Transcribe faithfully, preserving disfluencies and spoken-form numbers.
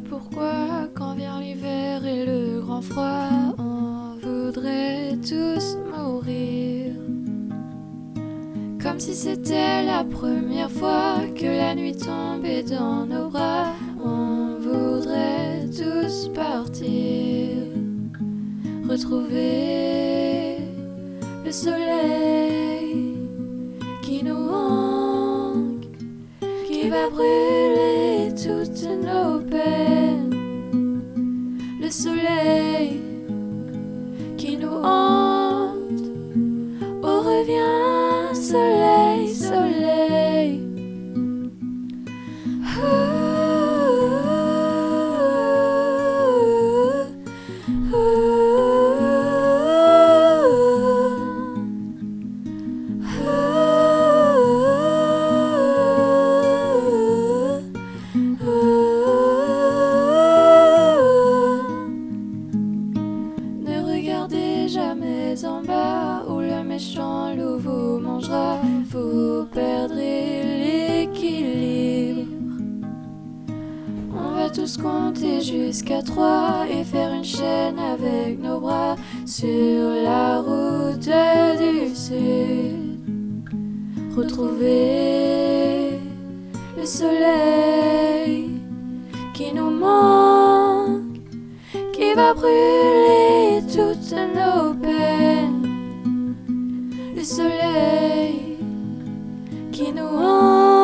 pourquoi, quand vient l'hiver et le grand froid, on voudrait tous mourir. Comme si c'était la première fois que la nuit tombait dans nos bras, on voudrait tous partir, retrouver le soleil qui nous manque, qui va brûler toutes nos peines. Le soleil qui nous hante, oh reviens soleil, soleil. Jamais en bas où le méchant loup vous mangera, vous perdrez l'équilibre. On va tous compter jusqu'à trois et faire une chaîne avec nos bras sur la route du sud. Retrouver le soleil qui nous manque, qui va brûler toutes nos peines. Le soleil qui nous hante.